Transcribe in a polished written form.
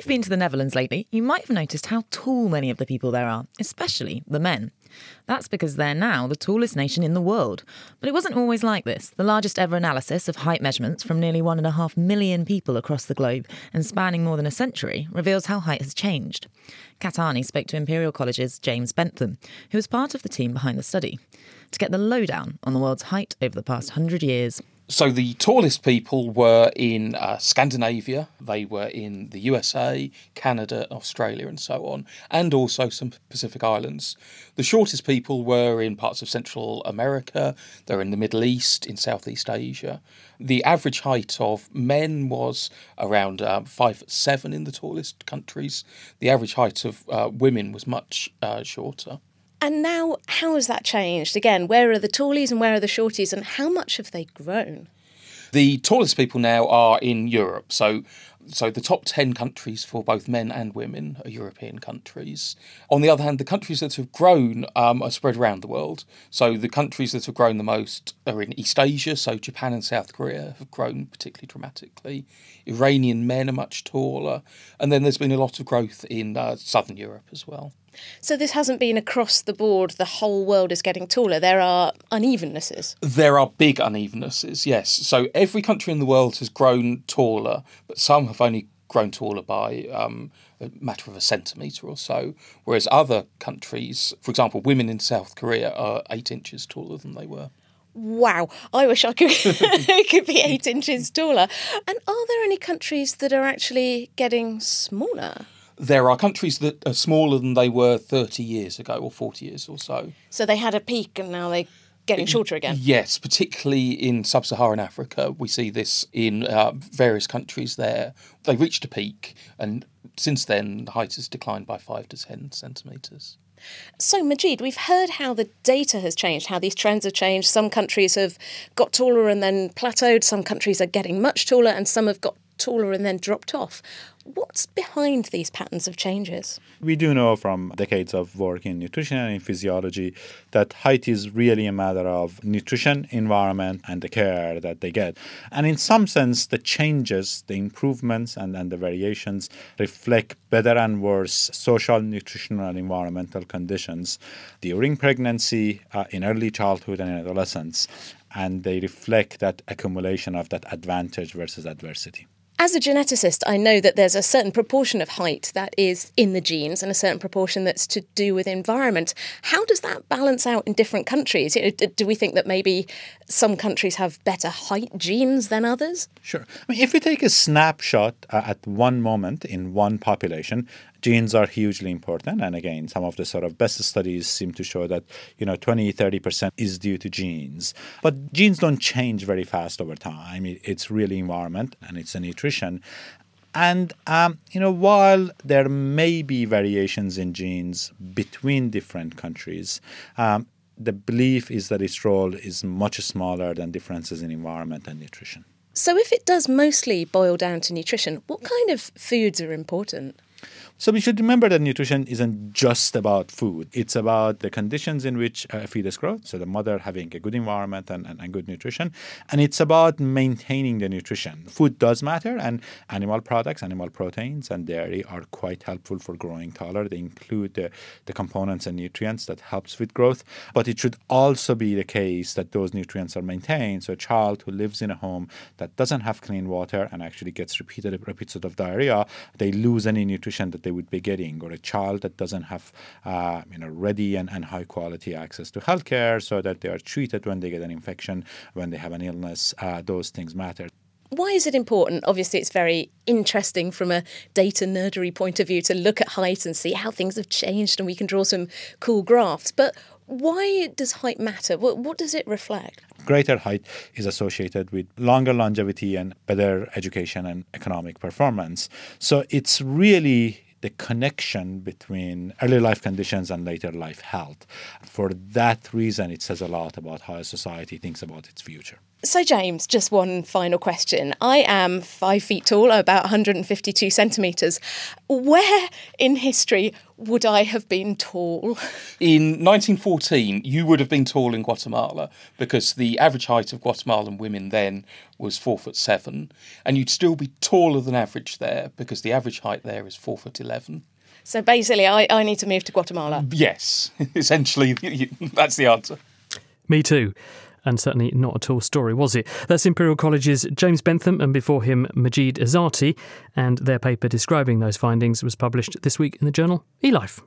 been to the Netherlands lately, you might have noticed how tall many of the people there are, especially the men. That's because they're now the tallest nation in the world. But it wasn't always like this. The largest ever analysis of height measurements from nearly 1.5 million people across the globe and spanning more than a century reveals how height has changed. Kat Arney spoke to Imperial College's James Bentham, who was part of the team behind the study, to get the lowdown on the world's height over the past 100 years. So the tallest people were in Scandinavia, they were in the USA, Canada, Australia and so on, and also some Pacific Islands. The shortest people were in parts of Central America, they're in the Middle East, in Southeast Asia. The average height of men was around 5'7" in the tallest countries. The average height of women was much shorter. And now, how has that changed? Again, where are the tallies and where are the shorties, and how much have they grown? The tallest people now are in Europe. So the top 10 countries for both men and women are European countries. On the other hand, the countries that have grown are spread around the world. So the countries that have grown the most are in East Asia. So Japan and South Korea have grown particularly dramatically. Iranian men are much taller. And then there's been a lot of growth in Southern Europe as well. So this hasn't been across the board, the whole world is getting taller. There are unevennesses. There are big unevennesses, yes. So every country in the world has grown taller, but some have only grown taller by a matter of a centimetre or so, whereas other countries, for example, women in South Korea are 8 inches taller than they were. Wow, I wish I could, could be 8 inches taller. And are there any countries that are actually getting smaller? There are countries that are smaller than they were 30 years ago or 40 years or so. So they had a peak and now they're getting shorter again? Yes, particularly in sub-Saharan Africa. We see this in various countries there. They reached a peak and since then the height has declined by 5 to 10 centimetres. So, Majid, we've heard how the data has changed, how these trends have changed. Some countries have got taller and then plateaued. Some countries are getting much taller and some have got taller and then dropped off. What's behind these patterns of changes? We do know from decades of work in nutrition and in physiology that height is really a matter of nutrition, environment, and the care that they get. And in some sense, the changes, the improvements, and the variations reflect better and worse social, nutritional, and environmental conditions during pregnancy, in early childhood, and in adolescence. And they reflect that accumulation of that advantage versus adversity. As a geneticist, I know that there's a certain proportion of height that is in the genes and a certain proportion that's to do with environment. How does that balance out in different countries? Do we think that maybe some countries have better height genes than others? Sure. I mean, if we take a snapshot at one moment in one population, genes are hugely important. And again, some of the sort of best studies seem to show that, 20-30% is due to genes. But genes don't change very fast over time. It's really environment and it's the nutrition. And, while there may be variations in genes between different countries, the belief is that its role is much smaller than differences in environment and nutrition. So if it does mostly boil down to nutrition, what kind of foods are important? So we should remember that nutrition isn't just about food. It's about the conditions in which a fetus grows, so the mother having a good environment and good nutrition. And it's about maintaining the nutrition. Food does matter, and animal products, animal proteins, and dairy are quite helpful for growing taller. They include the components and nutrients that helps with growth. But it should also be the case that those nutrients are maintained. So a child who lives in a home that doesn't have clean water and actually gets repeated episodes of diarrhea, they lose any nutrition that they would be getting, or a child that doesn't have ready and high quality access to healthcare so that they are treated when they get an infection, when they have an illness, those things matter. Why is it important? Obviously, it's very interesting from a data nerdery point of view to look at height and see how things have changed and we can draw some cool graphs. But why does height matter? What does it reflect? Greater height is associated with longer longevity and better education and economic performance. So it's really the connection between early life conditions and later life health. For that reason, it says a lot about how a society thinks about its future. So, James, just one final question. I am 5 feet tall, about 152 centimetres. Where in history would I have been tall? In 1914, you would have been tall in Guatemala because the average height of Guatemalan women then was 4'7", and you'd still be taller than average there because the average height there is 4'11". So basically, I need to move to Guatemala. Yes, essentially, that's the answer. Me too. And certainly not a tall story, was it? That's Imperial College's James Bentham and before him Majid Azati, and their paper describing those findings was published this week in the journal eLife.